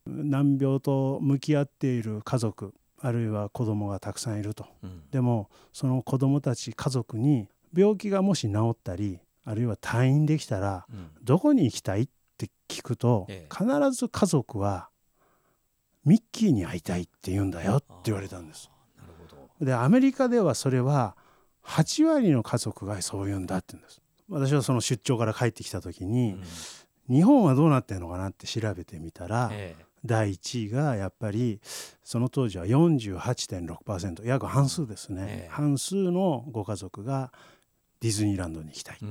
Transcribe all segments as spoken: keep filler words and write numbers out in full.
難病と向き合っている家族あるいは子供がたくさんいると、うん、でもその子供たち家族に病気がもし治ったりあるいは退院できたら、うん、どこに行きたいって聞くと、ええ、必ず家族はミッキーに会いたいって言うんだよって言われたんです。なるほど。でアメリカではそれははちわりの家族がそう言うんだって言うんです。私はその出張から帰ってきた時に、うん、日本はどうなってるのかなって調べてみたら、ええ、だいいちいがやっぱりその当時は よんじゅうはちてんろくパーセント 約半数ですね、ええ、半数のご家族がディズニーランドに行きたいって、うん、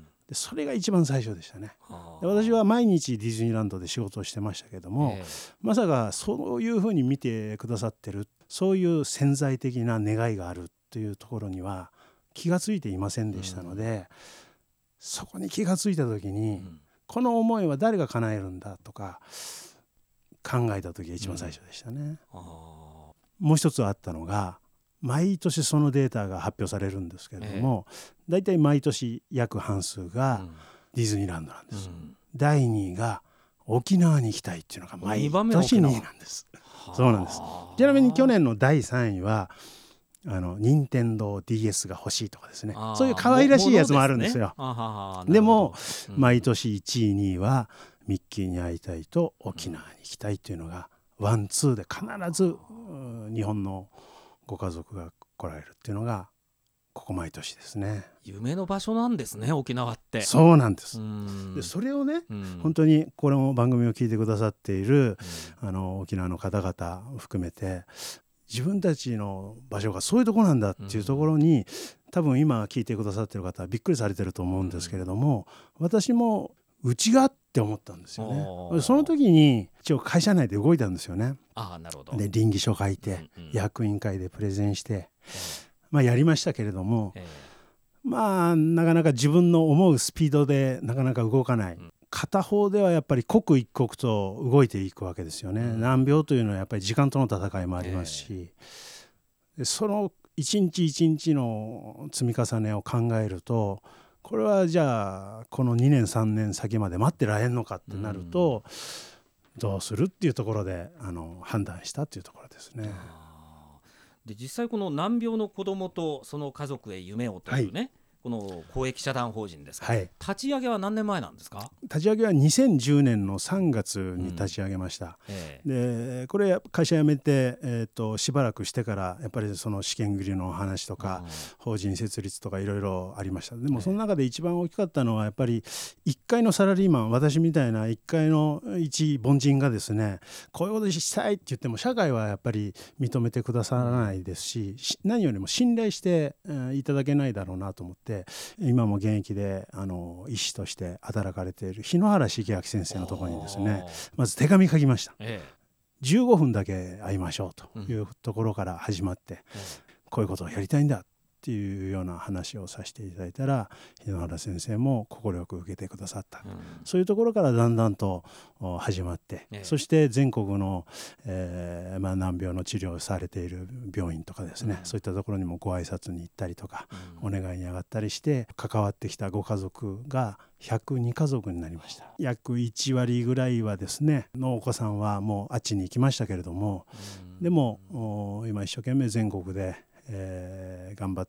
でそれが一番最初でしたね。で私は毎日ディズニーランドで仕事をしてましたけども、ええ、まさかそういうふうに見てくださってるそういう潜在的な願いがあるというところには気がついていませんでしたので、うん、そこに気がついた時に、うん、この思いは誰が叶えるんだとか考えた時が一番最初でしたね、うん、あもう一つあったのが毎年そのデータが発表されるんですけれども、ええ、だいたい毎年約半数がディズニーランドなんです、うん、だいにいが沖縄に行きたいっていうのが毎年にいなんです。そうなんです。ちなみに去年のだいさんいはあの任天堂 ディーエス が欲しいとかですね、そういう可愛らしいやつもあるんですよ。でも、うん、毎年いちいにいはミッキーに会いたいと沖縄に行きたいっていうのがワンツーで必ず日本のご家族が来られるっていうのがここ毎年ですね。 夢の場所なんですね、沖縄って。 そうなんです。でそれをね、うん、本当にこの番組を聞いてくださっている、うん、あの沖縄の方々を含めて自分たちの場所がそういうところなんだっていうところに、うん、多分今聞いてくださっている方はびっくりされてると思うんですけれども、うん、私もうちがって思ったんですよね。その時に一応会社内で動いたんですよね。 あ、なるほど。 で稟議書書いて、うんうん、役員会でプレゼンして、まあ、やりましたけれども、えー、まあなかなか自分の思うスピードでなかなか動かない、うん、片方ではやっぱり刻一刻と動いていくわけですよね、うん、難病というのはやっぱり時間との戦いもありますし、えー、でその一日一日の積み重ねを考えるとこれはじゃあこのにねんさんねん先まで待ってられんのかってなると、うん、どうするっていうところであの判断したっていうところですね。 で実際この難病の子どもとその家族へ夢をというね、はい、この公益社団法人ですか、はい、立ち上げは何年前なんですか？ 立ち上げはにせんじゅうねんのさんがつに立ち上げました、うんええ、でこれ会社辞めて、えー、としばらくしてからやっぱりその試験繰りの話とか、うん、法人設立とかいろいろありました。でもその中で一番大きかったのはやっぱりいっかいのサラリーマン、私みたいないっかいの一凡人がですねこういうことしたいって言っても社会はやっぱり認めてくださらないですし、うん、何よりも信頼して、えー、いただけないだろうなと思って今も現役であの医師として働かれている日野原茂明先生のところにですねまず手紙書きました、ええ、じゅうごふんだけ会いましょうというところから始まって、うん、こういうことをやりたいんだっていうような話をさせていただいたら日野原先生も快く受けてくださった、うん、そういうところからだんだんと始まって、ええ、そして全国の、えーまあ、難病の治療をされている病院とかですね、うん、そういったところにもご挨拶に行ったりとか、うん、お願いに上がったりして関わってきたご家族がひゃくにかぞくになりました。約いちわりぐらいはですねのお子さんはもうあっちに行きましたけれども、うん、でも今一生懸命全国でえー、頑張って、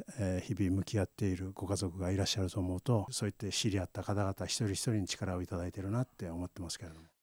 えー、日々向き合っているご家族がいらっしゃると思うとそういって知り合った方々一人一人に力をいただいているなって思ってますけれども。